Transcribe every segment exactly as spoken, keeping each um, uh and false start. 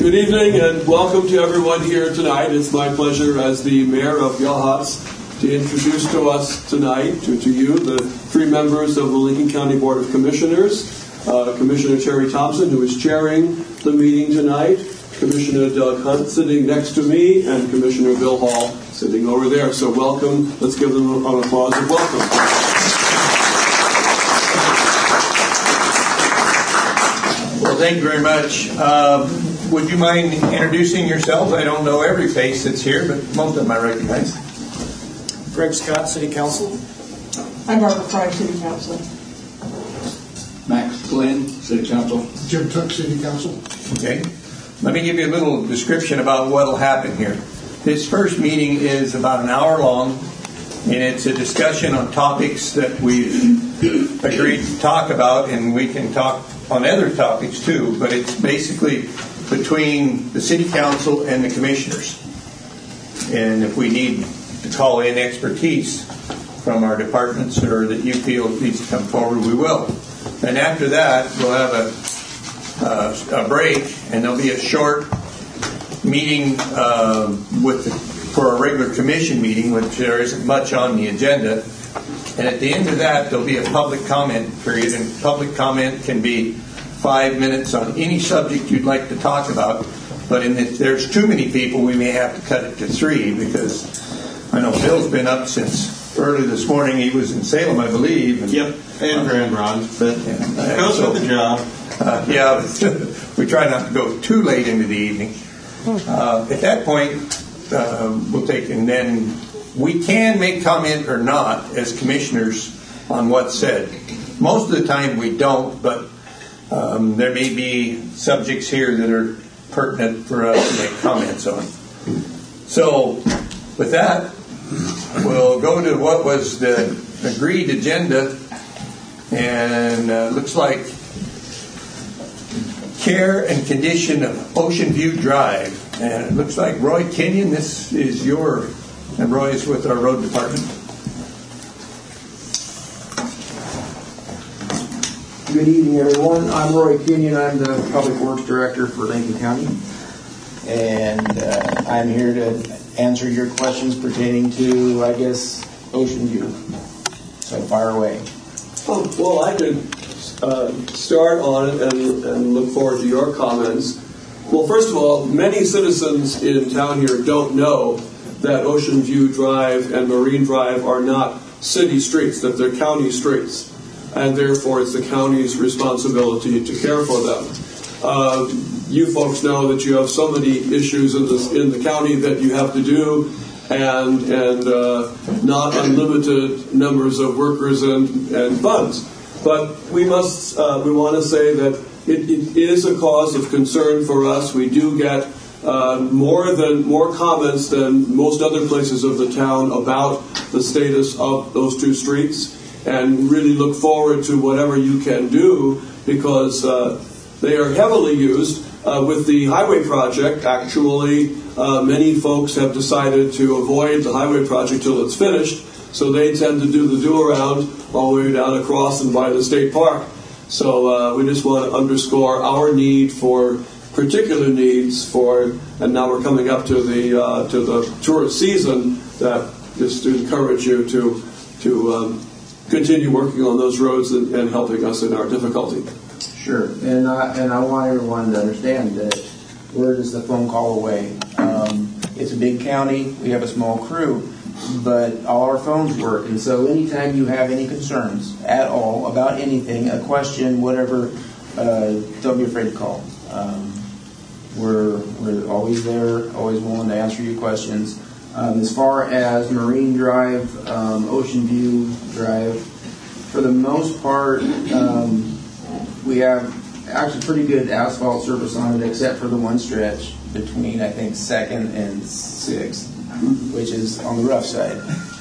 Good evening and welcome to everyone here tonight. It's my pleasure as the mayor of Yachats to introduce to us tonight, to, to you, the three members of the Lincoln County Board of Commissioners. Uh, Commissioner Terry Thompson, who is chairing the meeting tonight, Commissioner Doug Hunt sitting next to me, and Commissioner Bill Hall sitting over there. So welcome. Let's give them an applause of welcome. Well, thank you very much. Uh, would you mind introducing yourselves? I don't know every face that's here, but most of them I recognize. Greg Scott, City Council. I'm Barbara Fry, City Council. Max Glenn, City Council. Jim Tuck, City Council. Okay. Let me give you a little description about what will happen here. This first meeting is about an hour long, and it's a discussion on topics that we've agreed to talk about, and we can talk on other topics too, but it's basically between the City Council and the Commissioners. And if we need to call in expertise from our departments or that you feel needs to come forward, we will. And after that, we'll have a, uh, a break, and there'll be a short meeting uh, with the, for a regular commission meeting, which there isn't much on the agenda. And at the end of that, there'll be a public comment period, and public comment can be five minutes on any subject you'd like to talk about. But if there's too many people, we may have to cut it to three, because I know Bill's been up since early this morning. He was in Salem, I believe. And, yep, and Grand Ronde, but yeah, goes so, with the job. Uh, yeah, we try not to go too late into the evening. Uh, at that point, uh, we'll take, and then we can make comment or not as commissioners on what's said. Most of the time we don't, but um, there may be subjects here that are pertinent for us to make comments on. So with that, we'll go to what was the agreed agenda, and uh, looks like care and condition of Ocean View Drive. And it looks like Roy Kenyon, this is your, and Roy is with our road department. Good evening, everyone. I'm Roy Kenyon. I'm the Public Works Director for Lincoln County. And uh, I'm here to answer your questions pertaining to, I guess, Ocean View. So fire away. Oh, well, I could uh, start on it and, and look forward to your comments. Well, first of all, many citizens in town here don't know that Ocean View Drive and Marine Drive are not city streets, that they're county streets, and therefore it's the county's responsibility to care for them. Uh, you folks know that you have so many issues in, this, in the county that you have to do, and, and uh, not unlimited numbers of workers and, and funds. But we must, uh, we want to say that it, it is a cause of concern for us. We do get uh, more than more comments than most other places of the town about the status of those two streets, and really look forward to whatever you can do, because uh, they are heavily used. Uh, with the highway project, actually, uh, many folks have decided to avoid the highway project till it's finished, so they tend to do the do-around all the way down across and by the state park. So uh, we just want to underscore our need for particular needs for, and now we're coming up to the uh, to the tourist season, that just to encourage you to to um, continue working on those roads and, and helping us in our difficulty. Sure, and I, and I want everyone to understand that we're just a phone call away. Um, it's a big county, we have a small crew, but all our phones work, and so anytime you have any concerns at all about anything, a question, whatever, uh, don't be afraid to call. Um, we're we're always there, always willing to answer your questions. Um, as far as Marine Drive, um, Ocean View Drive, for the most part, um, we have actually pretty good asphalt surface on it, except for the one stretch between, I think, second and sixth, which is on the rough side.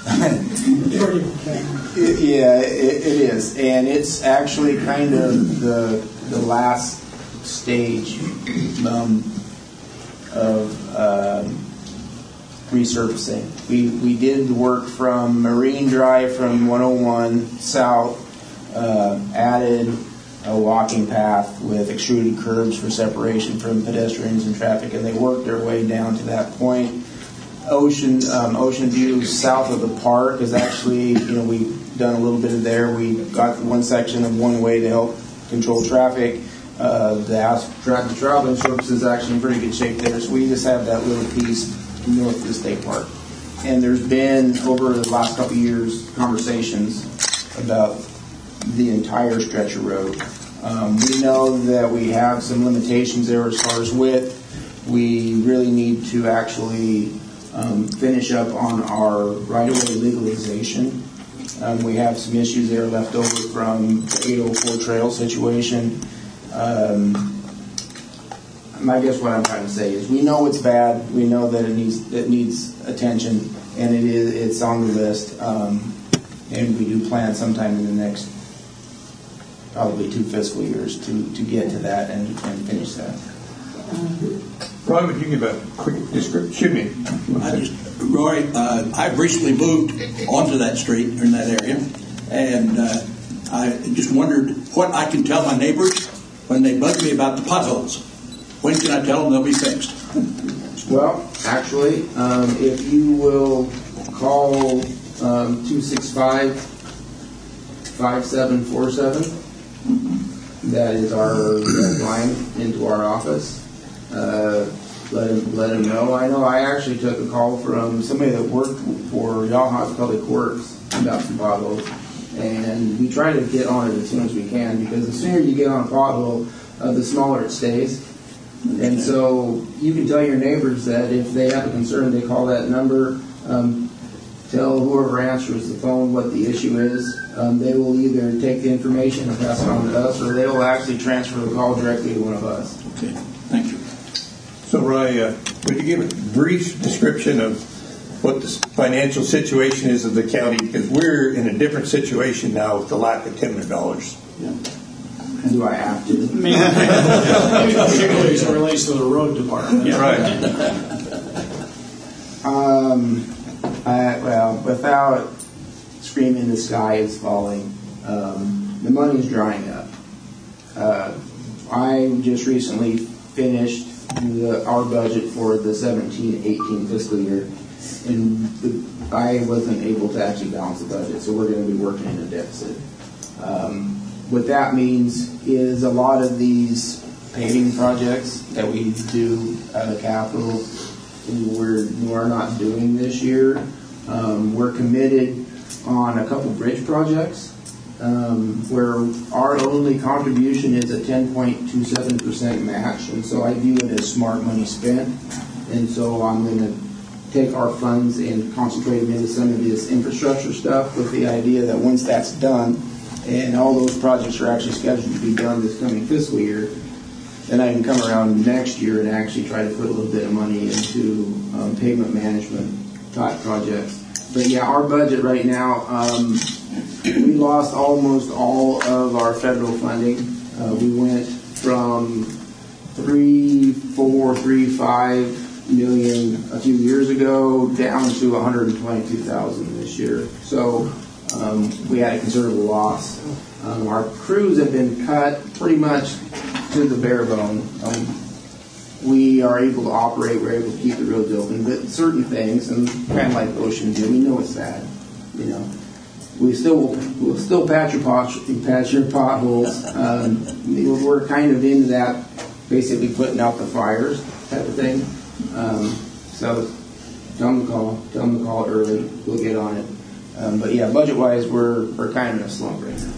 it, yeah, it, it is. And it's actually kind of the the last stage um, of uh, resurfacing. We, we did work from Marine Drive from one oh one south, uh, added a walking path with extruded curbs for separation from pedestrians and traffic, and they worked their way down to that point. Ocean um, Ocean View south of the park is actually, you know, we've done a little bit of there. We got one section of one way to help control traffic. Uh, the, house, the traveling surface is actually in pretty good shape there, so we just have that little piece north of the state park. And there's been, over the last couple of years, conversations about the entire stretch of road. Um, we know that we have some limitations there as far as width. We really need to actually um, finish up on our right-of-way legalization. Um, we have some issues there left over from the eight oh four trail situation. Um, I guess what I'm trying to say is we know it's bad. We know that it needs it needs attention, and it is it's on the list. Um, and we do plan sometime in the next probably two fiscal years to, to get to that and, and finish that. Roy, would you give a quick description? Me. I just, Roy, uh, I've recently moved onto that street or in that area, and uh, I just wondered what I can tell my neighbors when they bug me about the potholes. When can I tell them they'll be fixed? Well, actually, um, if you will call um, two six five, five seven four seven, that is our red line into our office. Uh, let him let him know. I know I actually took a call from somebody that worked for Yamaha Public Works about some potholes, and we try to get on it as soon as we can, because the sooner you get on a pothole, uh, the smaller it stays. And so you can tell your neighbors that if they have a concern, they call that number. Um, tell whoever answers the phone what the issue is. Um, they will either take the information and pass it on to us, or they will actually transfer the call directly to one of us. Okay, thank you. So, Roy, uh, would you give a brief description of what the financial situation is of the county? Because we're in a different situation now with the lack of timber dollars. Yeah. Do I have to? Particularly as it relates to the road department. Yeah, right. Um, I, well, without screaming the sky is falling, um, the money's drying up. Uh, I just recently finished the, our budget for the seventeen eighteen fiscal year, and the, I wasn't able to actually balance the budget, so we're going to be working in a deficit. Um, what that means is a lot of these paving projects that we do out of capital, we're, we're not doing this year. Um, we're committed on a couple bridge projects um, where our only contribution is a ten point two seven percent match, and so I view it as smart money spent. And so I'm going to take our funds and concentrate them into some of this infrastructure stuff with the idea that once that's done, and all those projects are actually scheduled to be done this coming fiscal year, then I can come around next year and actually try to put a little bit of money into um, pavement management type projects. But yeah, our budget right now, um, we lost almost all of our federal funding. Uh, we went from three, four, three, five million a few years ago down to one hundred twenty-two thousand this year. So um, we had a considerable loss. Um, our crews have been cut pretty much to the bare bone. Um, we are able to operate, we're able to keep the roads open, but certain things, and kind of like Ocean View, we know it's bad. You know, we still we'll still patch your pot, patch your potholes. Um, we're kind of into that, basically putting out the fires type of thing. Um, so tell them to call, tell them to call early. We'll get on it. Um, but yeah, budget-wise, we're we're kind of in a slump right now.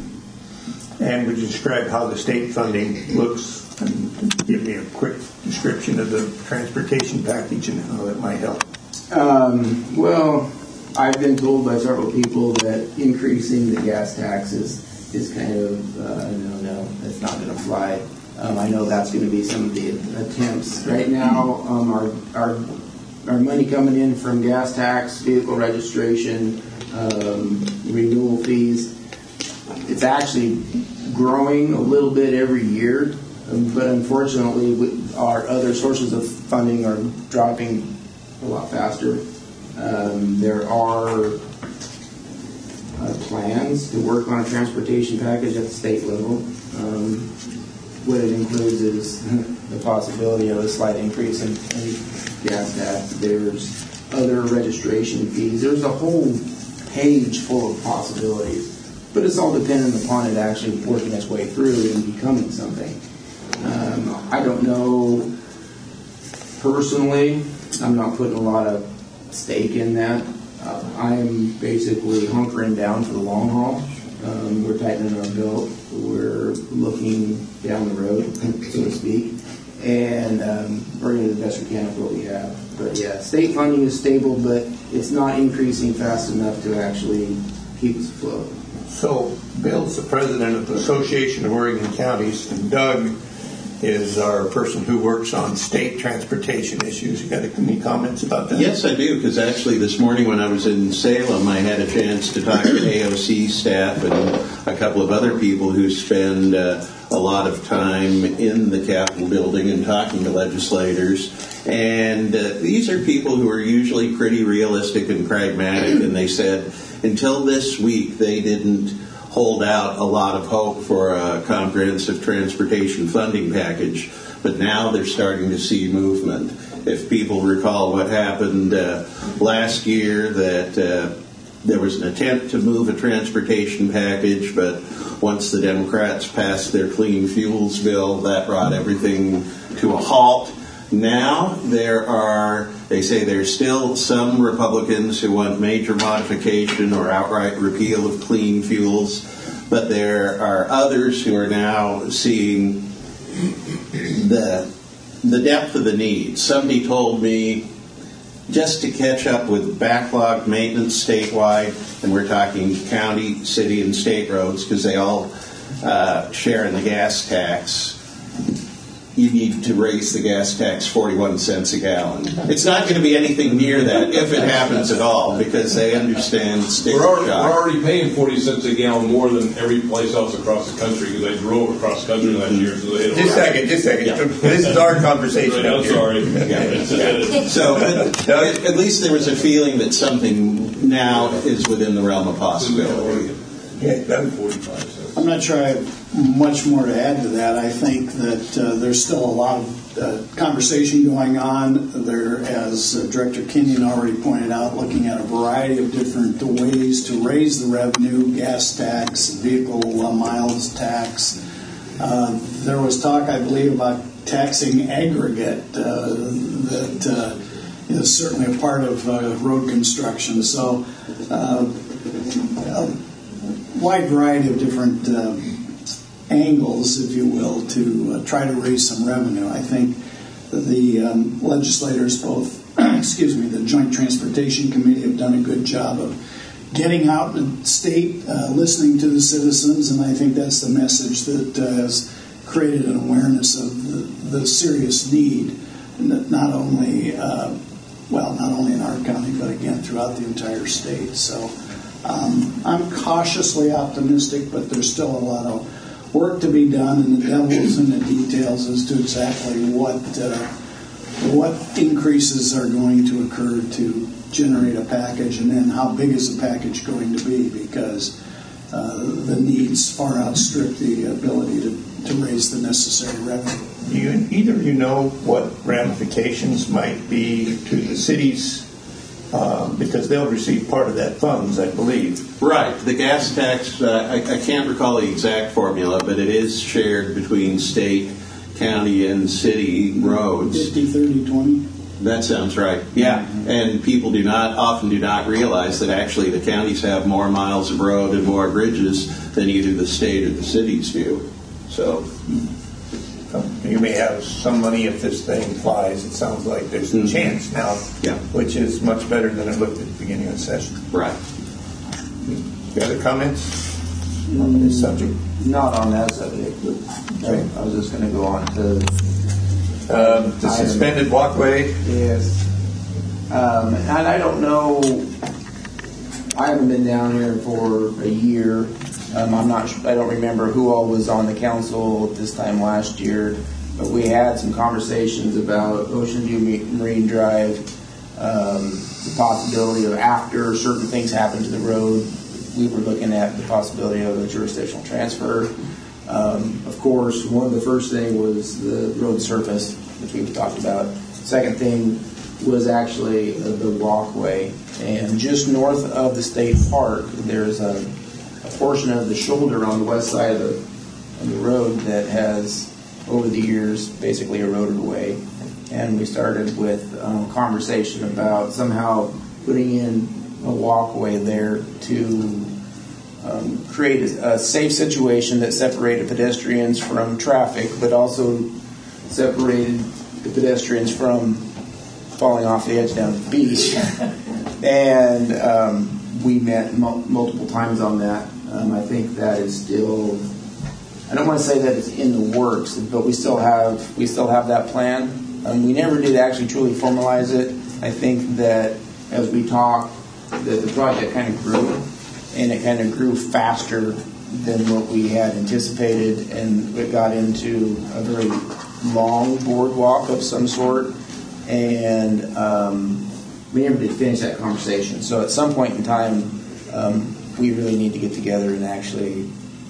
And would you describe how the state funding looks? And give me a quick description of the transportation package and how that might help. Um, well, I've been told by several people that increasing the gas taxes is kind of, uh, no, no, that's not going to fly. Um, I know that's going to be some of the attempts. Right now, um, our, our, our money coming in from gas tax, vehicle registration, um, renewal fees, it's actually growing a little bit every year. Um, but unfortunately, with our other sources of funding are dropping a lot faster. Um, there are uh, plans to work on a transportation package at the state level. Um, what it includes is the possibility of a slight increase in, in gas tax. There's other registration fees. There's a whole page full of possibilities. But it's all dependent upon it actually working its way through and becoming something. Um, I don't know personally. I'm not putting a lot of stake in that. Uh, I am basically hunkering down for the long haul. Um, we're tightening our belt. We're looking down the road, so to speak, and um, bringing the best we can of what we have. But yeah, state funding is stable, but it's not increasing fast enough to actually keep us afloat. So Bill's the president of the Association of Oregon Counties, and Doug is our person who works on state transportation issues. You got any comments about that? Yes, I do, because actually this morning when I was in Salem, I had a chance to talk to A O C staff and a couple of other people who spend uh, a lot of time in the Capitol building and talking to legislators. And uh, these are people who are usually pretty realistic and pragmatic, and they said until this week they didn't hold out a lot of hope for a comprehensive transportation funding package, but now they're starting to see movement. If people recall what happened uh, last year, that uh, there was an attempt to move a transportation package, but once the Democrats passed their clean fuels bill, that brought everything to a halt. Now there are, they say there's still some Republicans who want major modification or outright repeal of clean fuels, but there are others who are now seeing the the depth of the need. Somebody told me just to catch up with backlogged maintenance statewide, and we're talking county, city, and state roads because they all uh, share in the gas tax, you need to raise the gas tax forty-one cents a gallon. It's not going to be anything near that if it happens at all, because they understand state We're already, shock. we're already paying forty cents a gallon more than every place else across the country because I drove across the country last year. So they Just a second, just a second. Yeah. This is our conversation. I'm up here. sorry. Yeah. So at, at least there was a feeling that something now is within the realm of possibility. Yeah, Doug. I'm not sure I have much more to add to that. I think that uh, there's still a lot of uh, conversation going on. There, as uh, Director Kenyon already pointed out, looking at a variety of different ways to raise the revenue, gas tax, vehicle uh, miles tax. Uh, there was talk, I believe, about taxing aggregate uh, that uh, is certainly a part of uh, road construction. So uh, a wide variety of different uh, angles, if you will, to uh, try to raise some revenue. I think the um, legislators, both, excuse me, the Joint Transportation Committee have done a good job of getting out in the state, uh, listening to the citizens, and I think that's the message that uh, has created an awareness of the, the serious need, not only, uh, well, not only in our county, but again, throughout the entire state. So um, I'm cautiously optimistic, but there's still a lot of work to be done, and the devil's in the details as to exactly what uh, what increases are going to occur to generate a package, and then how big is the package going to be, because uh, the needs far outstrip the ability to, to raise the necessary revenue. Do you, either of you know what ramifications might be to the cities, um, because they'll receive part of that funds, I believe. Right. The gas tax, uh, I, I can't recall the exact formula, but it is shared between state, county, and city roads. fifty, thirty, twenty That sounds right. Yeah. Mm-hmm. And people do not, often do not realize that actually the counties have more miles of road and more bridges than either the state or the cities do. So you may have some money if this thing flies. It sounds like there's a mm-hmm. chance now, yeah. which is much better than it looked at the beginning of the session. Right. You other comments on this subject? Not on that subject, but Okay. I was just going to go on to Um, the suspended walkway. yes. Um, and I don't know. I haven't been down here for a year. Um, I'm not. I don't remember who all was on the council this time last year, but we had some conversations about Ocean View Marine Drive, um, the possibility of after certain things happen to the road, we were looking at the possibility of a jurisdictional transfer. Um, of course, one of the first thing was the road surface, which we've talked about. Second thing was actually uh, the walkway. And just north of the state park, there's a, a portion of the shoulder on the west side of the, of the road that has, over the years, basically eroded away. And we started with um, conversation about somehow putting in a walkway there to um, create a, a safe situation that separated pedestrians from traffic, but also separated the pedestrians from falling off the edge down at the beach. And um, we met mul- multiple times on that. Um, I think that is still, I don't want to say that it's in the works, but we still have we still have that plan. Um, we never did actually truly formalize it. I think that as we talked, that the project kind of grew, and it kind of grew faster than what we had anticipated, and it got into a very long boardwalk of some sort, and um, we never did finish that conversation. So at some point in time, um, we really need to get together and actually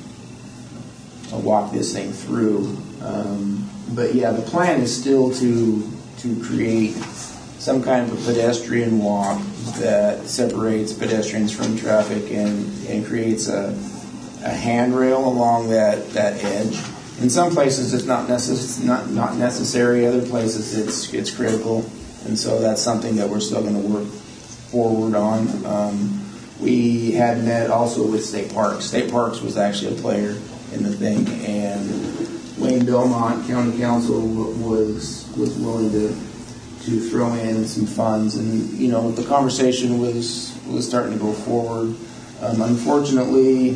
uh, walk this thing through. Um, but yeah, the plan is still to to create some kind of a pedestrian walk that separates pedestrians from traffic and, and creates a, a handrail along that, that edge. In some places it's not, necess- not not necessary, other places it's it's critical, and so that's something that we're still going to work forward on. Um, we had met also with State Parks. State Parks was actually a player in the thing, and Wayne Belmont, County Council, was was willing to to throw in some funds, and you know the conversation was was starting to go forward. Um, unfortunately,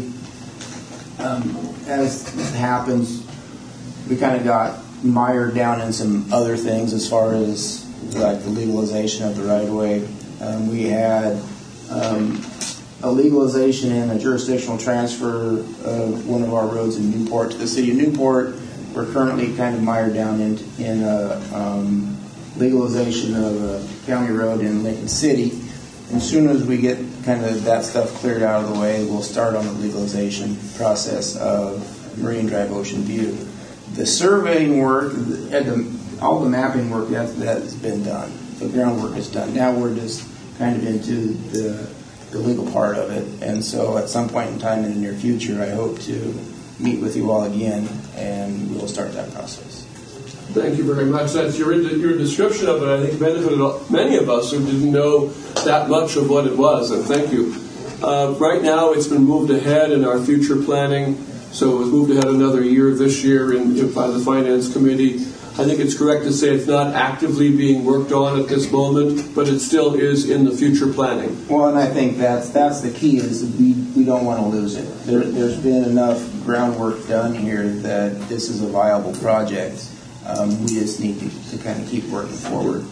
um, as happens, we kind of got mired down in some other things as far as like the legalization of the right-of-way. Um, we had um, a legalization and a jurisdictional transfer of one of our roads in Newport to the city of Newport. We're currently kind of mired down in, in a um, legalization of a county road in Lincoln City. And as soon as we get kind of that stuff cleared out of the way, we'll start on the legalization process of Marine Drive Ocean View. The surveying work, and the, all the mapping work, that, that's been done. The groundwork is done. Now we're just kind of into the, the legal part of it. And so at some point in time in the near future, I hope to meet with you all again, and we'll start that process. Thank you very much. That's your your description of it, I think, benefited many of us who didn't know that much of what it was, and thank you. Uh, right now, it's been moved ahead in our future planning, so it was moved ahead another year this year in, in, by the Finance Committee. I think it's correct to say it's not actively being worked on at this moment, but it still is in the future planning. Well, and I think that's that's the key, is we, we don't want to lose it. There, there's been enough groundwork done here that this is a viable project. Um, we just need to, to kind of keep working forward.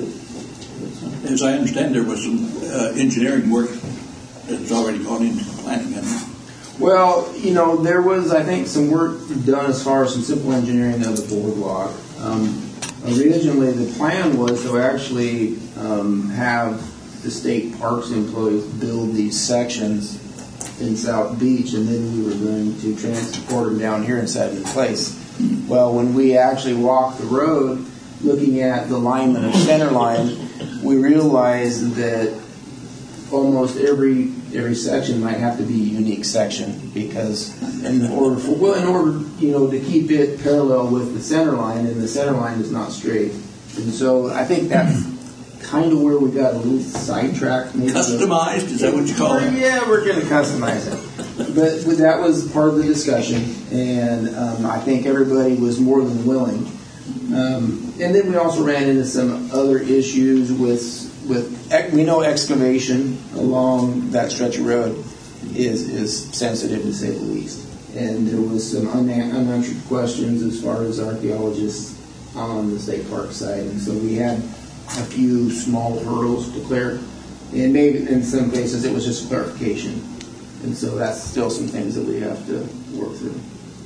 As I understand, there was some uh, engineering work that's already gone into planning. Well, you know, there was, I think, some work done as far as some simple engineering of the boardwalk. Um, originally, the plan was to actually um, have the state parks employees build these sections in South Beach, and then we were going to transport them down here and set them in place. Well, when we actually walked the road, looking at the alignment of center line, we realized that almost every every section might have to be a unique section, because in order for well, in order you know to keep it parallel with the center line, and the center line is not straight, and so I think that's kind of where we got a little sidetracked. Maybe Customized, is that what you call it? Yeah, we're going to customize it. But that was part of the discussion, and um, I think everybody was more than willing. Um, and then we also ran into some other issues with with we know excavation along that stretch of road is is sensitive, to say the least. And there was some una- unanswered questions as far as archaeologists on the state park side, and so we had a few small hurdles to clear, and maybe in some cases it was just clarification. And so that's still some things that we have to work through.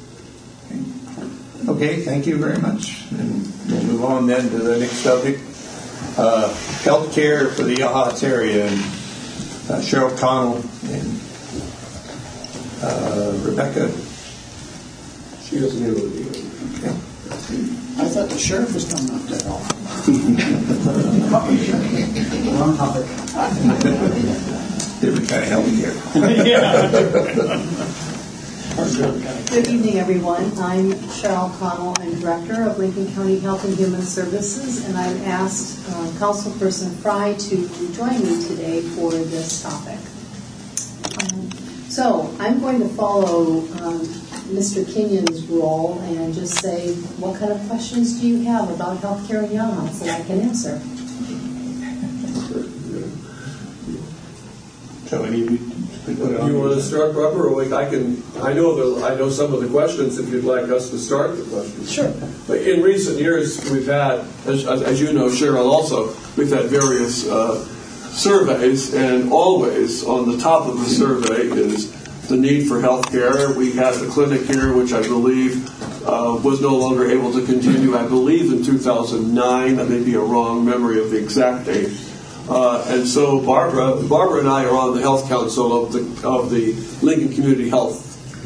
Okay, thank you very much. And we'll move on then to the next topic. Uh, health care for the Yachats area. And uh, Cheryl Connell and Uh, Rebecca? She doesn't know what it is. Okay. I thought the sheriff was coming up there. Wrong topic. Different kind of help here. Good evening, everyone. I'm Cheryl Connell. I'm Director of Lincoln County Health and Human Services, and I've asked uh, Councilperson Fry to join me today for this topic. Um, so I'm going to follow um, Mister Kenyon's role and just say, what kind of questions do you have about healthcare in Yachats that I can answer? So any of you put it on You want to your- start, Barbara, or like I can? I know the I know some of the questions. If you'd like us to start the questions, Sure. But in recent years, we've had, as, as you know, Cheryl, also we've had various uh, surveys, and always on the top of the survey is the need for health care. We had the clinic here, which I believe uh, was no longer able to continue. I believe in two thousand nine. That may be a wrong memory of the exact date. Uh, and so Barbara, Barbara and I are on the Health Council of the of the Lincoln Community Health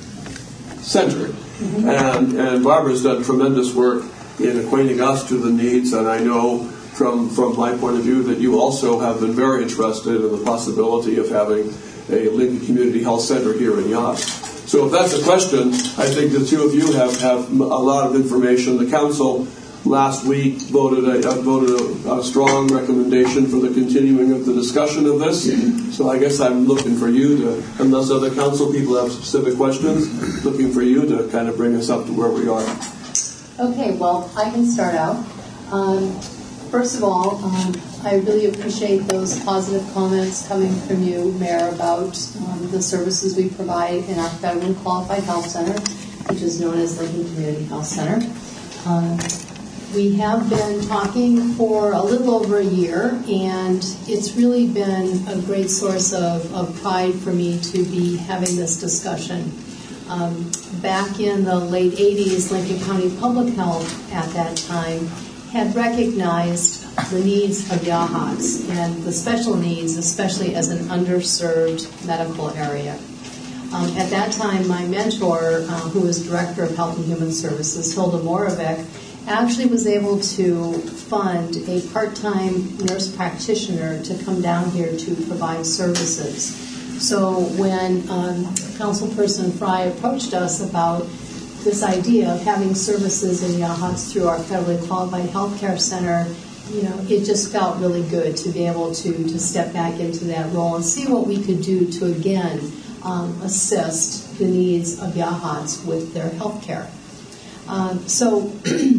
Center, mm-hmm. and and Barbara's done tremendous work in acquainting us to the needs. And I know from from my point of view that you also have been very interested in the possibility of having a Lincoln Community Health Center here in Yachts. So if that's a question, I think the two of you have, have a lot of information. The council last week voted a, uh, voted a, a strong recommendation for the continuing of the discussion of this. So I guess I'm looking for you to, unless other council people have specific questions, looking for you to kind of bring us up to where we are. Okay, well, I can start out. Um, first of all, um, I really appreciate those positive comments coming from you, Mayor, about um, the services we provide in our federally qualified health center, which is known as Lincoln Community Health Center. Um, We have been talking for a little over a year, and it's really been a great source of, of pride for me to be having this discussion. Um, back in the late eighties, Lincoln County Public Health at that time had recognized the needs of Yachats and the special needs, especially as an underserved medical area. Um, at that time, my mentor, uh, who was Director of Health and Human Services, Hilda Moravec, actually was able to fund a part-time nurse practitioner to come down here to provide services. So when um, Councilperson Fry approached us about this idea of having services in Yachats through our federally qualified healthcare center, you know, it just felt really good to be able to, to step back into that role and see what we could do to, again, um, assist the needs of Yachats with their healthcare. Um, so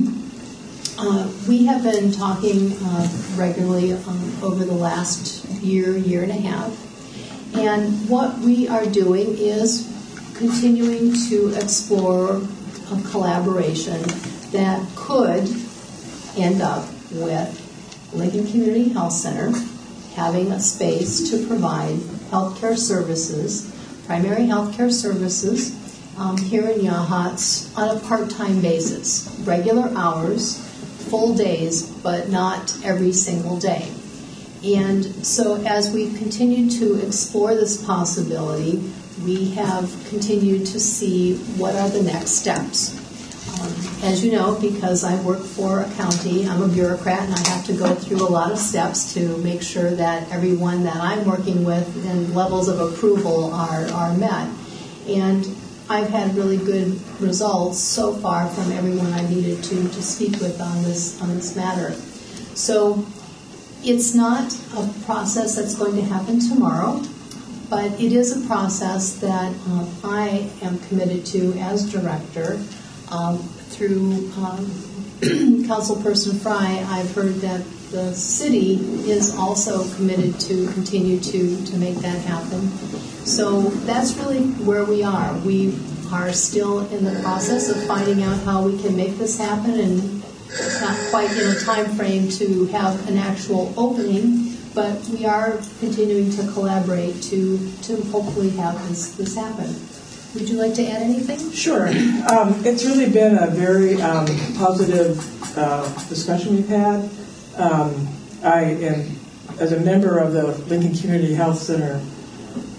uh, we have been talking uh, regularly um, over the last year, year and a half. And what we are doing is continuing to explore a collaboration that could end up with Lincoln Community Health Center having a space to provide healthcare services, primary healthcare services, Um, here in Yachats on a part-time basis, regular hours, full days, but not every single day. And so as we've continued to explore this possibility, we have continued to see what are the next steps. Um, as you know, because I work for a county, I'm a bureaucrat, and I have to go through a lot of steps to make sure that everyone that I'm working with and levels of approval are, are met. And I've had really good results so far from everyone I needed to, to speak with on this on this matter. So it's not a process that's going to happen tomorrow, but it is a process that um, I am committed to as director. Um, through um, Councilperson Fry, I've heard that the city is also committed to continue to, to make that happen. So that's really where we are. We are still in the process of finding out how we can make this happen, and not quite in a time frame to have an actual opening, but we are continuing to collaborate to, to hopefully have this, this happen. Would you like to add anything? Sure. Um, it's really been a very um, positive uh, discussion we've had. Um, I am, as a member of the Lincoln Community Health Center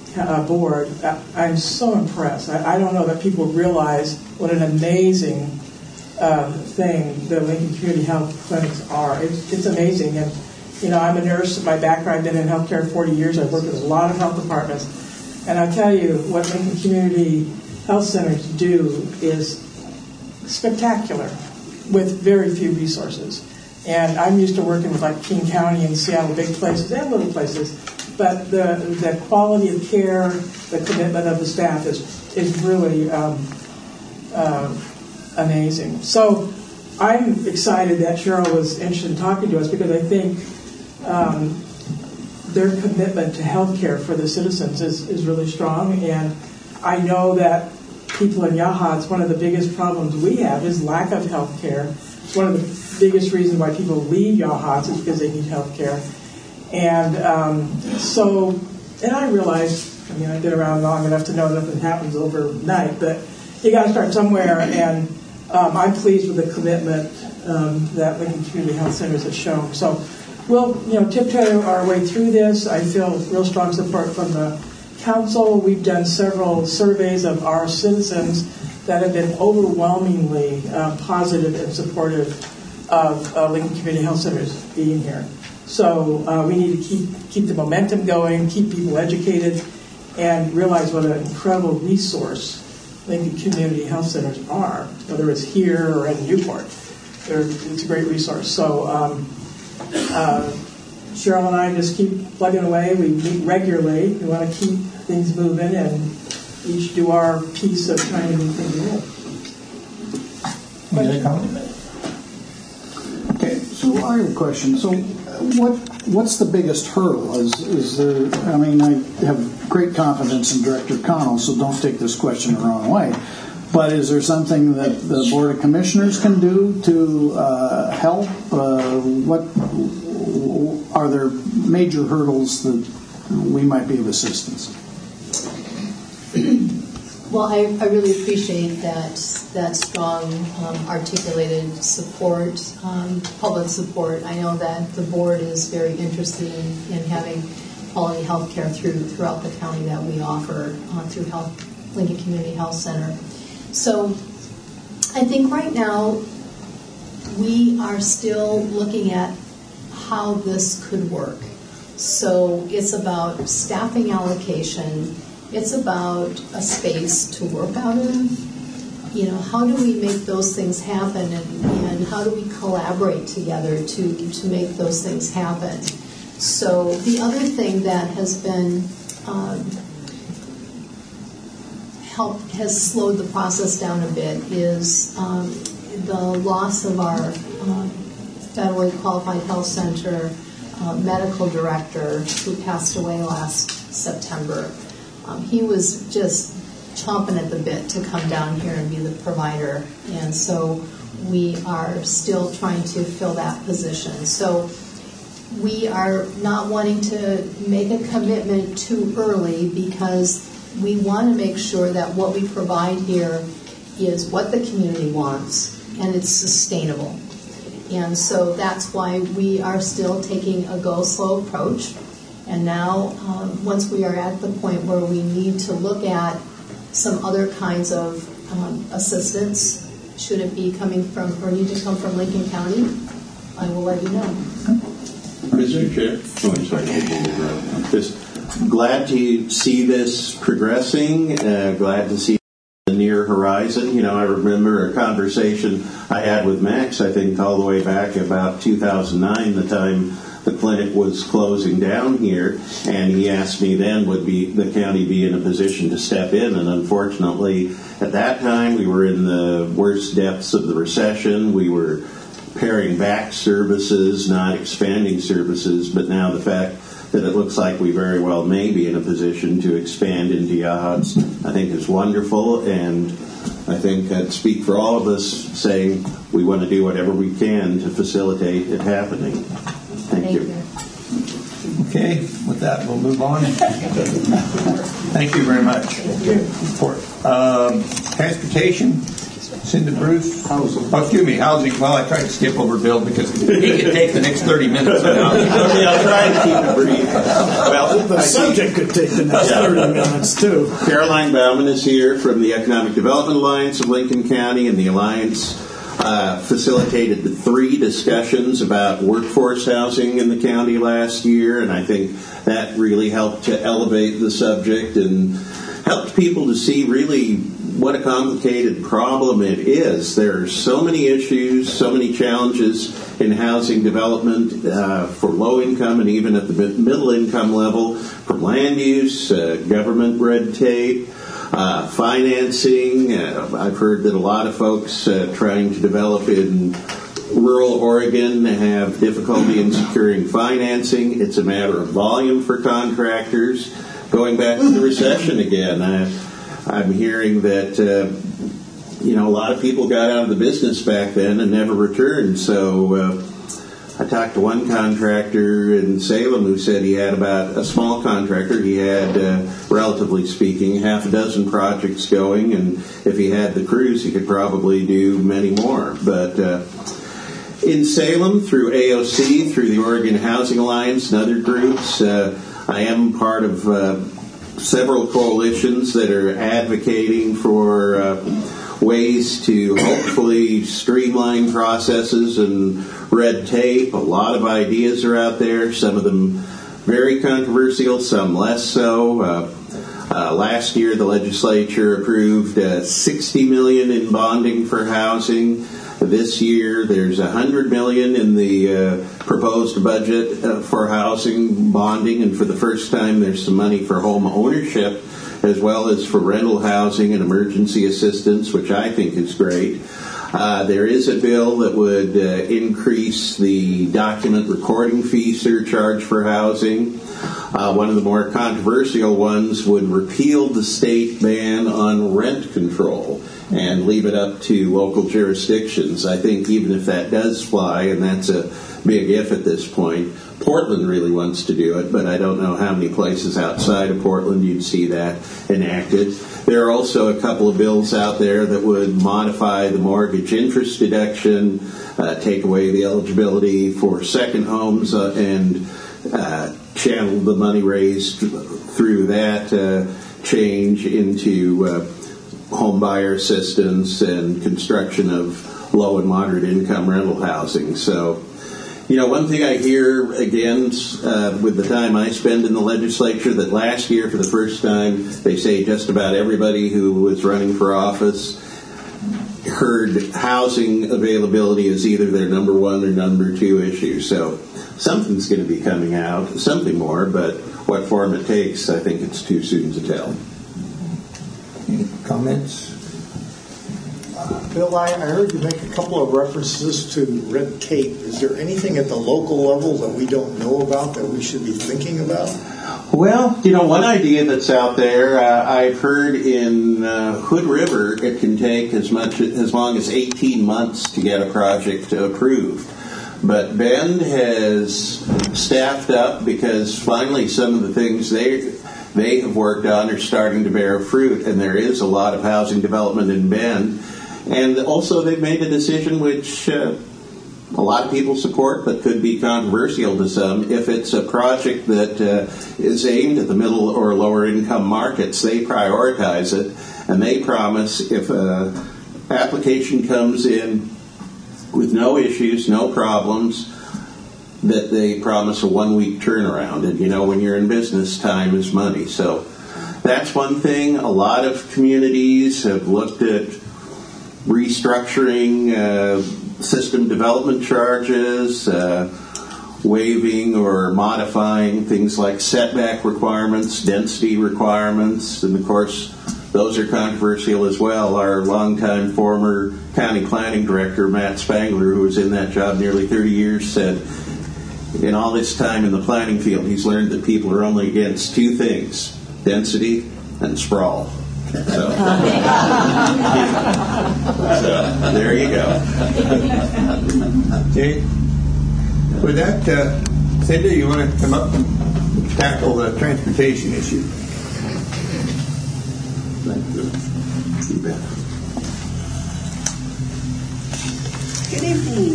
uh, board, I, I'm so impressed. I, I don't know that people realize what an amazing uh, thing the Lincoln Community Health Clinics are. It's, it's amazing. And, you know, I'm a nurse. My background, I've been in healthcare forty years. I've worked with a lot of health departments. And I tell you, what Lincoln Community Health Centers do is spectacular with very few resources. And I'm used to working with like King County and Seattle, big places and little places. But the the quality of care, the commitment of the staff is is really um, uh, amazing. So I'm excited that Cheryl was interested in talking to us because I think um, their commitment to health care for the citizens is, is really strong. And I know that people in Yachats, one of the biggest problems we have is lack of health care. It's one of the biggest reasons why people leave Yachats is because they need health care. And um, so, and I realize, I mean, I've been around long enough to know nothing happens overnight, but you got to start somewhere. And um, I'm pleased with the commitment um, that Lincoln Community Health Centers have shown. So we'll, you know, tiptoe our way through this. I feel real strong support from the council. We've done several surveys of our citizens that have been overwhelmingly uh, positive and supportive of uh, Lincoln Community Health Centers being here. So uh, we need to keep keep the momentum going, keep people educated, and realize what an incredible resource Lincoln Community Health Centers are, whether it's here or in Newport. They're, it's a great resource. So um, uh, Cheryl and I just keep plugging away. We meet regularly. We want to keep things moving and each do our piece of trying to move things along. Any comment? Okay, so I have a question. So what what's the biggest hurdle? Is is there, I mean, I have great confidence in Director Connell, so don't take this question the wrong way. But is there something that the Board of Commissioners can do to uh, help? Uh, what are there major hurdles that we might be of assistance? Well, I, I really appreciate that that strong, um, articulated support, um, public support. I know that the board is very interested in, in having quality health care through, throughout the county that we offer uh, through Health, Lincoln Community Health Center. So I think right now we are still looking at how this could work. So it's about staffing allocation. It's about a space to work out of. You know, how do we make those things happen, and, and how do we collaborate together to, to make those things happen? So the other thing that has been um, help has slowed the process down a bit is um, the loss of our um, federally qualified health center uh, medical director who passed away last September. Um, he was just chomping at the bit to come down here and be the provider, and so we are still trying to fill that position. So we are not wanting to make a commitment too early because we want to make sure that what we provide here is what the community wants and it's sustainable. And so that's why we are still taking a go slow approach. And now, um, once we are at the point where we need to look at some other kinds of um, assistance, should it be coming from or need to come from Lincoln County, I will let you know. Mister Chair, oh, I'm sorry. Just glad to see this progressing. Uh, glad to see the near horizon. You know, I remember a conversation I had with Max, I think all the way back about two thousand nine, the time the clinic was closing down here, and he asked me then, would be the county be in a position to step in? And unfortunately, at that time, we were in the worst depths of the recession. We were paring back services, not expanding services, but now the fact that it looks like we very well may be in a position to expand into Yachats, I think is wonderful, and I think I'd speak for all of us saying we want to do whatever we can to facilitate it happening. Thank, Thank you. you. Okay, with that, we'll move on. Thank you very much. For um, transportation, Cinda Bruce? Housing. Oh, excuse me, housing. Well, I tried to skip over Bill because he could take the next thirty minutes on housing. Okay, I'll try to keep it brief. Well, The I subject could take the next Yeah. thirty minutes, too. Caroline Bauman is here from the Economic Development Alliance of Lincoln County, and the Alliance uh, facilitated the three discussions about workforce housing in the county last year, and I think that really helped to elevate the subject and helped people to see really what a complicated problem it is. There are so many issues, so many challenges in housing development uh, for low income and even at the middle income level, from land use, uh, government red tape, uh, financing. Uh, I've heard that a lot of folks uh, trying to develop in rural Oregon have difficulty in securing financing. It's a matter of volume for contractors. Going back to the recession again, I, I'm hearing that uh, you know a lot of people got out of the business back then and never returned. So uh, I talked to one contractor in Salem who said he had about a small contractor. He had, uh, relatively speaking, half a dozen projects going, and if he had the crews, he could probably do many more. But uh, in Salem, through A O C, through the Oregon Housing Alliance and other groups, uh, I am part of uh, several coalitions that are advocating for uh, ways to hopefully streamline processes and red tape. A lot of ideas are out there, some of them very controversial, some less so. Uh, uh, last year, the legislature approved uh, sixty million dollars in bonding for housing. This year, there's one hundred million dollars in the uh, proposed budget uh, for housing bonding, and for the first time, there's some money for home ownership as well as for rental housing and emergency assistance, which I think is great. Uh, there is a bill that would uh, increase the document recording fee surcharge for housing. Uh, one of the more controversial ones would repeal the state ban on rent control and leave it up to local jurisdictions. I think even if that does fly, and that's a big if at this point, Portland really wants to do it, but I don't know how many places outside of Portland you'd see that enacted. There are also a couple of bills out there that would modify the mortgage interest deduction, uh, take away the eligibility for second homes, uh, and uh, channel the money raised through that uh, change into uh, home buyer assistance and construction of low and moderate income rental housing. So, you know, one thing I hear, again, uh, with the time I spend in the legislature, that last year, for the first time, they say just about everybody who was running for office heard housing availability as either their number one or number two issue. So something's going to be coming out, something more, but what form it takes, I think it's too soon to tell. Any comments? Uh, Bill, I, I heard you make a couple of references to red tape. Is there anything at the local level that we don't know about that we should be thinking about? Well, you know, one idea that's out there, uh, I've heard in uh, Hood River, it can take as much as long as eighteen months to get a project approved. But Bend has staffed up because finally some of the things they they have worked on are starting to bear fruit, and there is a lot of housing development in Bend. And also they've made a decision which uh, a lot of people support, but could be controversial to some. If it's a project that uh, is aimed at the middle or lower income markets, they prioritize it, and they promise if an application comes in with no issues, no problems, that they promise a one-week turnaround. And, you know, when you're in business, time is money. So that's one thing. A lot of communities have looked at restructuring uh, system development charges, uh, waiving or modifying things like setback requirements, density requirements, and, of course, those are controversial as well. Our longtime former county planning director, Matt Spangler, who was in that job nearly thirty years, said in all this time in the planning field, he's learned that people are only against two things, density and sprawl. So, so there you go. Okay. With that, uh, Cindy, you want to come up and tackle the transportation issue? Thank you. You bet. Good evening.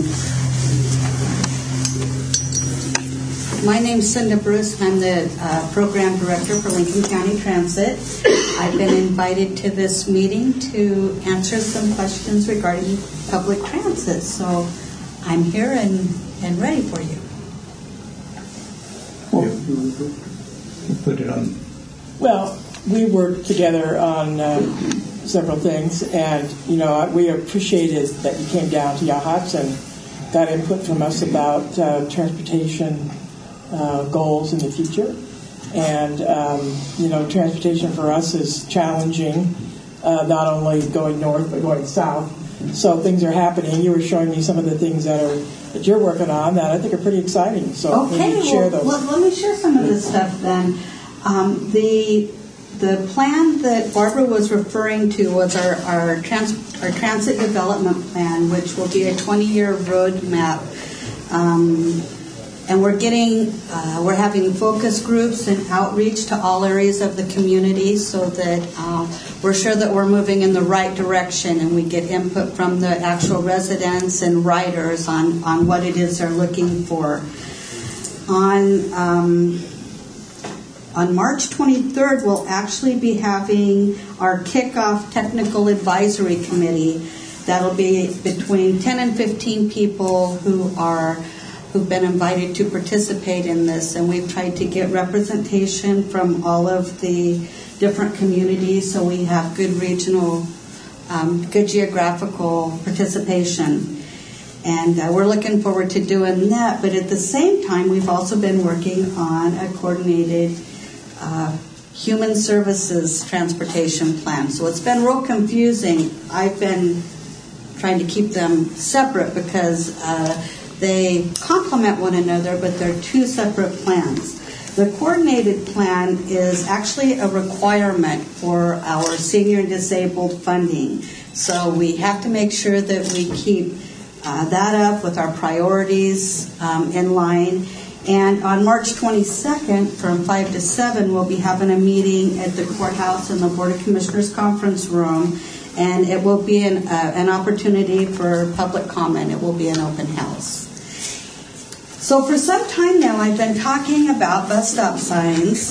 My name's Cinda Bruce. I'm the uh, program director for Lincoln County Transit. I've been invited to this meeting to answer some questions regarding public transit. So I'm here and, and ready for you. Put it on. Well, we worked together on uh, several things, and you know we appreciated that you came down to Yachats and got input from us about uh, transportation uh, goals in the future. And um, you know, transportation for us is challenging, uh, not only going north but going south. So things are happening. You were showing me some of the things that are that you're working on that I think are pretty exciting. So okay, maybe share well, those. Let, let me share some of this stuff then. Um, the the plan that Barbara was referring to was our our, trans, our transit development plan, which will be a twenty-year roadmap. Um, and we're getting uh, we're having focus groups and outreach to all areas of the community, so that uh, we're sure that we're moving in the right direction, and we get input from the actual residents and riders on on what it is they're looking for. On um, On March twenty-third, we'll actually be having our kickoff technical advisory committee. That'll be between ten and fifteen people who are who've been invited to participate in this, and we've tried to get representation from all of the different communities, so we have good regional, um, good geographical participation. And uh, we're looking forward to doing that. But at the same time, we've also been working on a coordinated Uh, human services transportation plan. So it's been real confusing. I've been trying to keep them separate because uh, they complement one another, but they're two separate plans. The coordinated plan is actually a requirement for our senior and disabled funding. So we have to make sure that we keep uh, that up with our priorities um, in line. And on March twenty-second, from five to seven, we'll be having a meeting at the courthouse in the Board of Commissioners conference room, and it will be an, uh, an opportunity for public comment. It will be an open house. So for some time now, I've been talking about bus stop signs,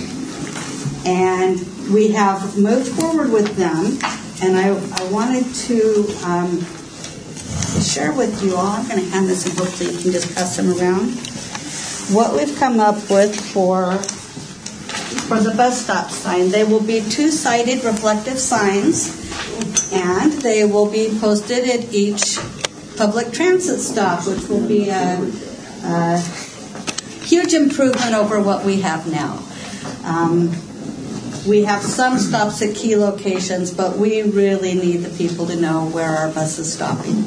and we have moved forward with them, and I, I wanted to um, share with you all. I'm going to hand this, and hopefully you can just pass them around. What we've come up with for for the bus stop sign. They will be two-sided reflective signs, and they will be posted at each public transit stop, which will be a, a huge improvement over what we have now. Um, we have some stops at key locations, but we really need the people to know where our bus is stopping.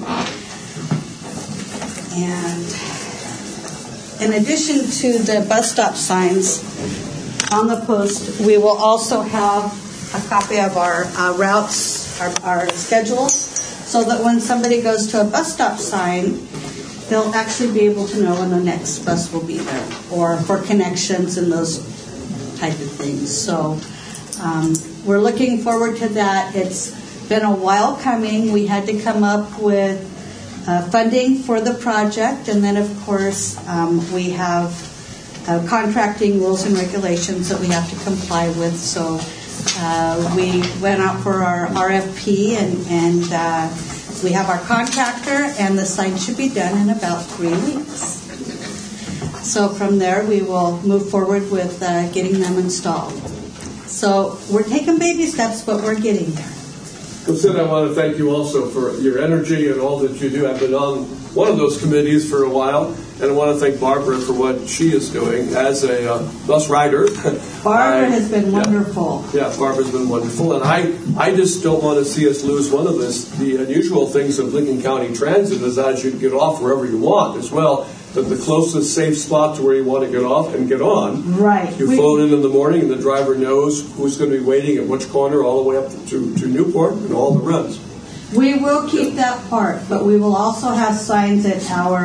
And in addition to the bus stop signs on the post, we will also have a copy of our uh, routes, our, our schedules, so that when somebody goes to a bus stop sign, they'll actually be able to know when the next bus will be there, or for connections and those type of things. So um, we're looking forward to that. It's been a while coming. We had to come up with Uh, funding for the project, and then of course um, we have uh, contracting rules and regulations that we have to comply with. So uh, we went out for our R F P, and, and uh, we have our contractor, and the sign should be done in about three weeks. So from there we will move forward with uh, getting them installed. So we're taking baby steps, but we're getting there. Well, Sid, I want to thank you also for your energy and all that you do. I've been on one of those committees for a while, and I want to thank Barbara for what she is doing as a uh, bus rider. Barbara I, has been wonderful. Yeah, yeah, Barbara's been wonderful, and I, I just don't want to see us lose one of this. The unusual things of Lincoln County Transit is that you can get off wherever you want as well. But the closest safe spot to where you want to get off and get on. Right. You we, float in in the morning, and the driver knows who's going to be waiting at which corner, all the way up to, to Newport and all the runs. We will keep that part, but we will also have signs at our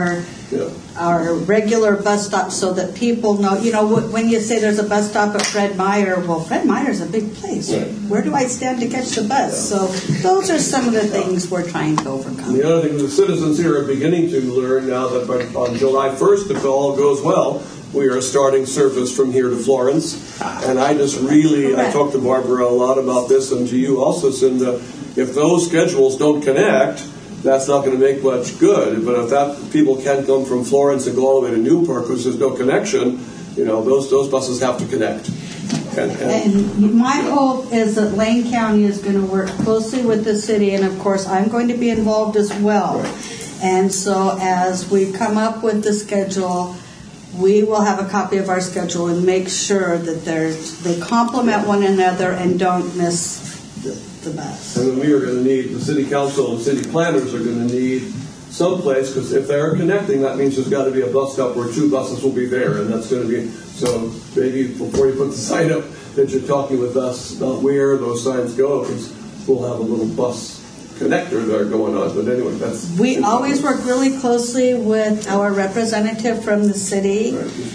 Yeah. our regular bus stops so that people know, you know, wh- when you say there's a bus stop at Fred Meyer, well, Fred Meyer's a big place. Right. Where do I stand to catch the bus? So those are some of the things we're trying to overcome. The other thing, the citizens here are beginning to learn now that by, on July first, if all goes well, we are starting service from here to Florence. And I just really, I talked to Barbara a lot about this, and to you also, Cinda, if those schedules don't connect, that's not going to make much good. But if that people can't come from Florence and go all the way to Newport because there's no connection, you know, those those buses have to connect. And, and, And my hope is that Lane County is going to work closely with the city, and of course, I'm going to be involved as well. And so, as we come up with the schedule, we will have a copy of our schedule and make sure that they're, they complement one another and don't miss the, the bus. and then we are going to need, the city council and city planners are going to need someplace, because if they're connecting, that means there's got to be a bus stop where two buses will be there, and that's going to be, so maybe before you put the sign up that you're talking with us about where those signs go, because we'll have a little bus connector there going on. But anyway, that's... We always work really closely with our representative from the city,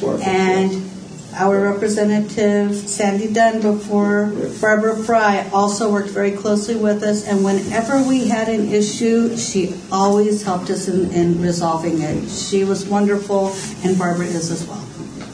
and our representative Sandy Dunn before Barbara Fry also worked very closely with us, and whenever we had an issue, she always helped us in, in resolving it. She was wonderful, and Barbara is as well.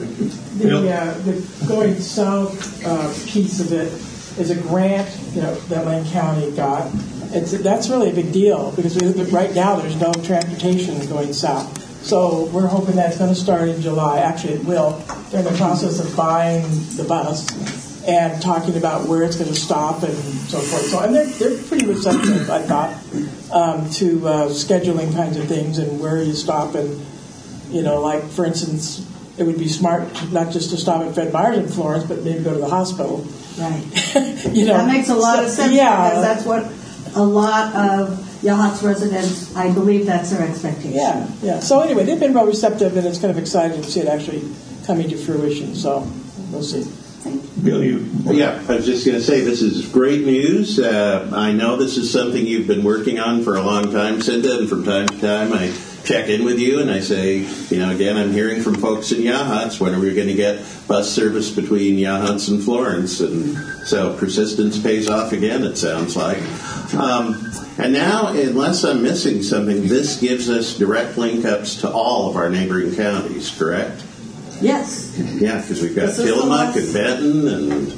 The, uh, the going south uh, piece of it is a grant, you know, that Lane County got. It's, that's really a big deal because we, right now there's no transportation going south. So we're hoping that's going to start in July. Actually, it will. They're in the process of buying the bus and talking about where it's going to stop and so forth. So, and they're, they're pretty receptive, I thought, um, to uh, scheduling kinds of things and where you stop. And, you know, like, for instance, it would be smart not just to stop at Fred Meyer's in Florence, but maybe go to the hospital. Right. you know, that makes a lot so, of sense yeah. because that's what a lot of Yachats residents, I believe that's their expectation. Yeah, yeah. So anyway, they've been real receptive, and it's kind of exciting to see it actually coming to fruition. So we'll see. Bill, you? Yeah, I was just going to say this is great news. Uh, I know this is something you've been working on for a long time, Cinda, and from time to time I check in with you and I say, you know, again, I'm hearing from folks in Yachats, when are we going to get bus service between Yachats and Florence? And so persistence pays off again, it sounds like. Um, and now, unless I'm missing something, this gives us direct link-ups to all of our neighboring counties, correct? Yes. Yeah, because we've got Tillamook and Benton and...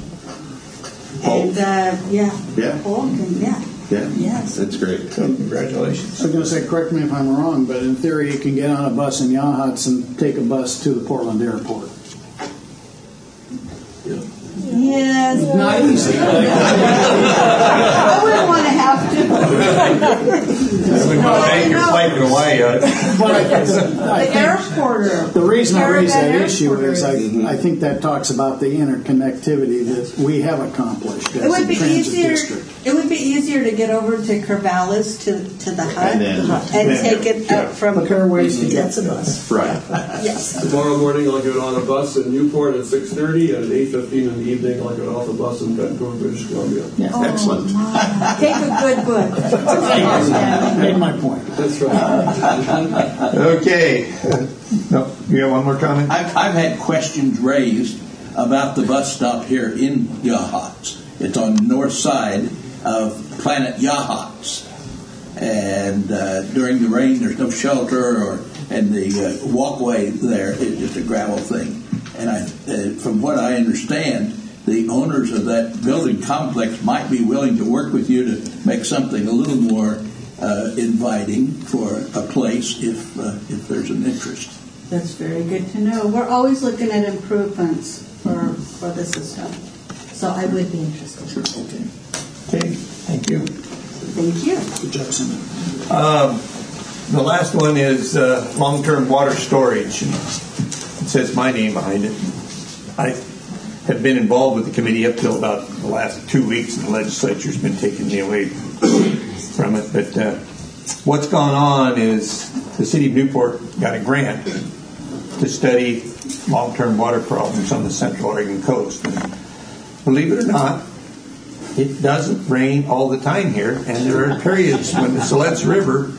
And, uh, yeah. Yeah. Polk and, yeah. Yeah. Yes. That's great. Congratulations. I was going to say, correct me if I'm wrong, but in theory, you can get on a bus in Yachats and take a bus to the Portland airport. Yes. Not easy. I wouldn't want to have to. I wouldn't want to make your flight to Hawaii. But I think the, I The think airporter. the reason I raise that Caravan issue airporter is I, is- I think that talks about the interconnectivity that we have accomplished It as would a be transit easier. district. It would be easier to get over to Corvallis to to the hut And then- and take it up from. But there are ways to get get to bus. Right. Yes. Tomorrow morning I'll get on a bus in Newport at six thirty, and at eight fifteen in the evening I'll get off a bus in Vancouver, British Columbia. Oh, Excellent. my. Take a good book. Made my point. That's right. Okay. No, you have one more comment? I've, I've had questions raised about the bus stop here in Yachats. It's on the north side of Planet Yachats. And uh, during the rain, there's no shelter, or and the uh, walkway there is just a gravel thing. And I, uh, from what I understand, the owners of that building complex might be willing to work with you to make something a little more uh, inviting for a place if uh, if there's an interest. That's very good to know. We're always looking at improvements for for the system, so I would be interested. Okay. Okay, thank you. Thank you. Good job, Cindy. Um, the last one is uh, long-term water storage. It says my name behind it. I have been involved with the committee up till about the last two weeks, and the legislature's been taking me away from it. But uh, what's gone on is the city of Newport got a grant to study long-term water problems on the Central Oregon coast. And believe it or not, it doesn't rain all the time here, and there are periods when the Siletz River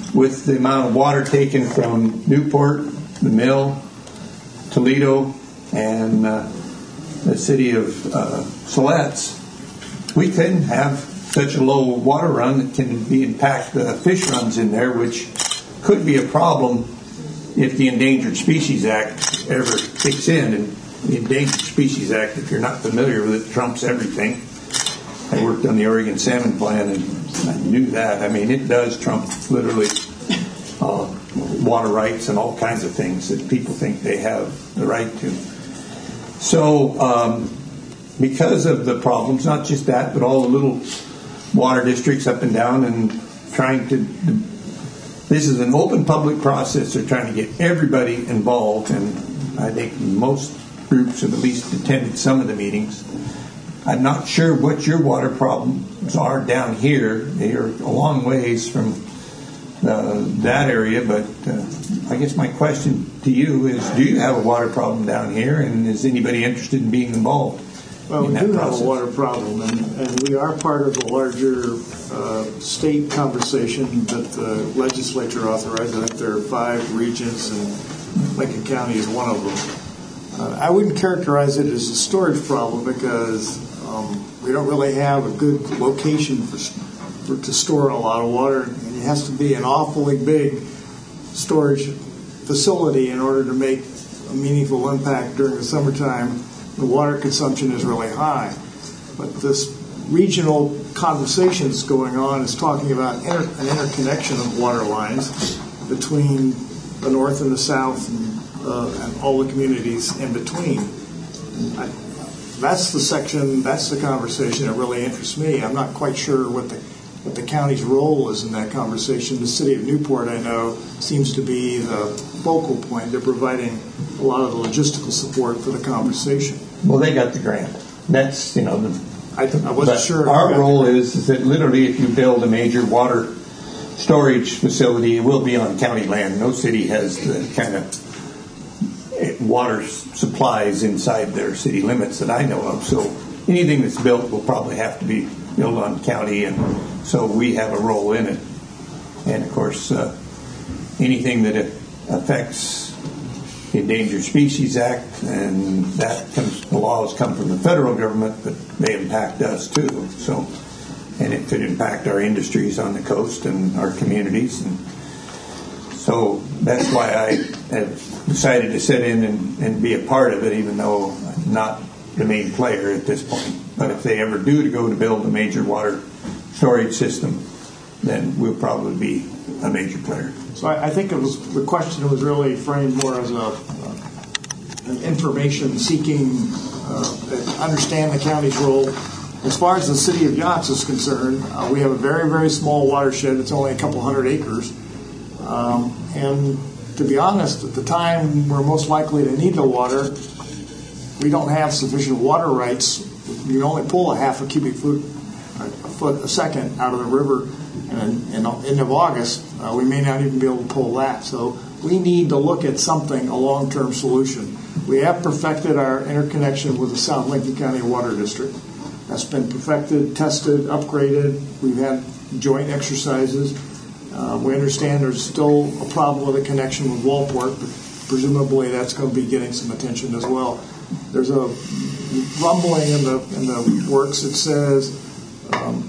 with the amount of water taken from Newport, the mill, Toledo, and uh, the city of uh, Siletz, we couldn't have such a low water run that can be impact the fish runs in there, which could be a problem if the Endangered Species Act ever kicks in. And the Endangered Species Act, if you're not familiar with it, trumps everything. I worked on the Oregon Salmon Plan, and I knew that. I mean, it does trump literally uh, water rights and all kinds of things that people think they have the right to. So, um, because of the problems, not just that, but all the little water districts up and down, and trying to, this is an open public process. They're trying to get everybody involved, and I think most groups have at least attended some of the meetings. I'm not sure what your water problems are down here. They are a long ways from uh, that area, but uh, I guess my question to you is, do you have a water problem down here, and is anybody interested in being involved? Well, in we that do process? have a water problem, and, and we are part of the larger uh, state conversation that the legislature authorized. I think there are five regions, and Lincoln County is one of them. Uh, I wouldn't characterize it as a storage problem because um, we don't really have a good location for, for to store a lot of water, and it has to be an awfully big storage facility in order to make a meaningful impact during the summertime. The water consumption is really high. But this regional conversation that's going on is talking about inter- an interconnection of water lines between the north and the south and, uh, and all the communities in between. I, that's the section, that's the conversation that really interests me. I'm not quite sure what the what the county's role is in that conversation. The city of Newport, I know, seems to be the focal point. They're providing a lot of the logistical support for the conversation. Well, they got the grant. That's, you know, the, I, I wasn't sure. Our role is, is that literally if you build a major water storage facility, it will be on county land. No city has the kind of water supplies inside their city limits that I know of. So anything that's built will probably have to be built on county, and so we have a role in it. And of course, uh, anything that affects the Endangered Species Act, and that comes, the laws come from the federal government, but they impact us too. So, and it could impact our industries on the coast and our communities. And so that's why I have decided to sit in and, and be a part of it, even though I'm not the main player at this point. But if they ever do to go to build a major water storage system, then we'll probably be a major player. So I, I think it was, the question was really framed more as a uh, an information seeking, uh, understand the county's role. As far as the city of Yachts is concerned, uh, we have a very, very small watershed. It's only a couple hundred acres. Um, and to be honest, at the time we're most likely to need the water, we don't have sufficient water rights. You can only pull a half a cubic foot a foot a second out of the river, and in the end of August, uh, we may not even be able to pull that. So we need to look at something, a long-term solution. We have perfected our interconnection with the South Lincoln County Water District. That's been perfected, tested, upgraded. We've had joint exercises. Uh, we understand there's still a problem with a connection with Walport, but presumably that's going to be getting some attention as well. There's a rumbling in the in the works that says um,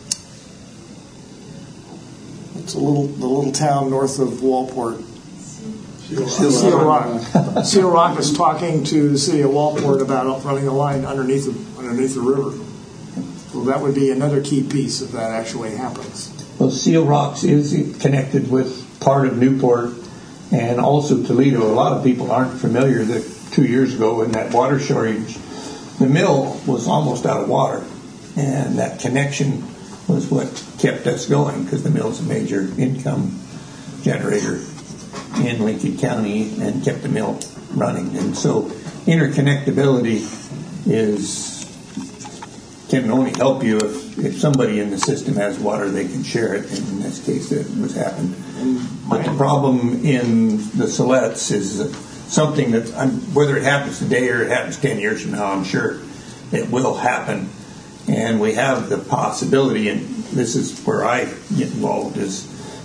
it's a little the little town north of Walport. Seal Rock. Seal Rock is talking to the city of Walport about running a line underneath the, underneath the river. Well, that would be another key piece if that actually happens. Well, Seal Rocks is connected with part of Newport and also Toledo. A lot of people aren't familiar that two years ago in that water shortage, the mill was almost out of water, and that connection was what kept us going, because the mill is a major income generator in Lincoln County and kept the mill running. And so interconnectability is can only help you if, if somebody in the system has water, they can share it. And in this case, that was happened. But the problem in the Siletz is something that, I'm, whether it happens today or it happens ten years from now, I'm sure it will happen. And we have the possibility, and this is where I get involved, is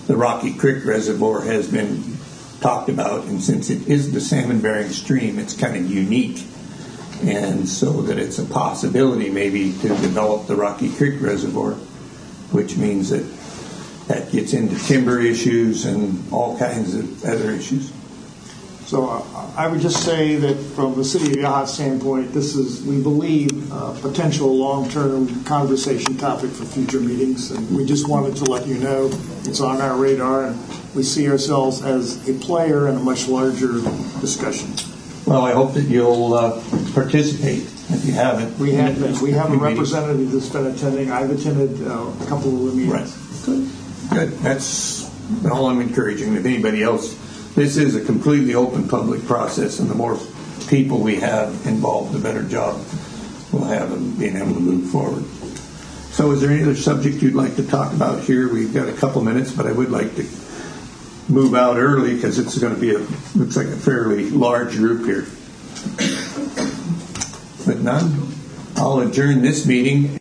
the Rocky Creek Reservoir has been talked about, and since it is the salmon-bearing stream, it's kind of unique, and so that it's a possibility maybe to develop the Rocky Creek Reservoir, which means that that gets into timber issues and all kinds of other issues. So uh, I would just say that from the City of Yachat standpoint, this is, we believe, a potential long-term conversation topic for future meetings, and we just wanted to let you know it's on our radar, and we see ourselves as a player in a much larger discussion. Well, I hope that you'll uh, participate if you haven't. We have been. We have a representative that's been attending. I've attended uh, a couple of the meetings. Right. Good. Good. That's all I'm encouraging. If anybody else, this is a completely open public process, and the more people we have involved, the better job we'll have in being able to move forward. So is there any other subject you'd like to talk about here? We've got a couple minutes, but I would like to move out early because it's going to be a, looks like a fairly large group here. But none, I'll adjourn this meeting.